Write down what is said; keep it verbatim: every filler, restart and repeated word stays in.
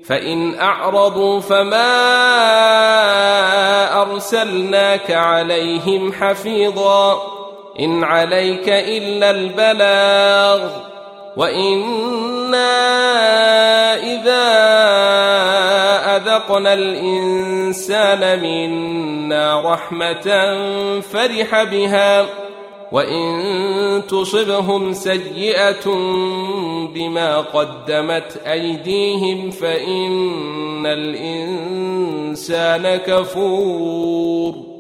فإن أعرضوا فما أرسلناك عليهم حفيظا إن عليك إلا البلاغ وإنا إذا أذقنا الإنسان منا رحمة فرح بها وإن تصبهم سيئة بما قدمت أيديهم فإن الإنسان كفور